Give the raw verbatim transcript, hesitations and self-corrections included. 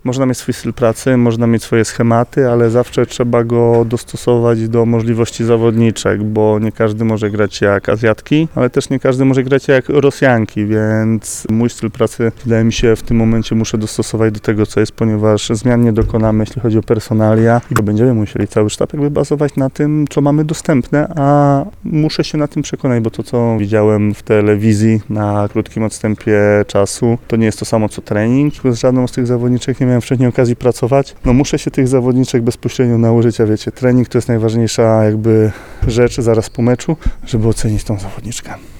Można mieć swój styl pracy, można mieć swoje schematy, ale zawsze trzeba go dostosować do możliwości zawodniczek, bo nie każdy może grać jak Azjatki, ale też nie każdy może grać jak Rosjanki, więc mój styl pracy, wydaje mi się, w tym momencie muszę dostosować do tego, co jest, ponieważ zmian nie dokonamy, jeśli chodzi o personalia i będziemy musieli cały sztab jakby bazować na tym, co mamy dostępne, a muszę się na tym przekonać, bo to, co widziałem w telewizji na krótkim odstępie czasu, to nie jest to samo, co trening. Z żadną z tych zawodniczek nie miałem wcześniej okazji pracować. No muszę się tych zawodniczek bezpośrednio nauczyć, a wiecie, trening to jest najważniejsza jakby rzecz zaraz po meczu, żeby ocenić tą zawodniczkę.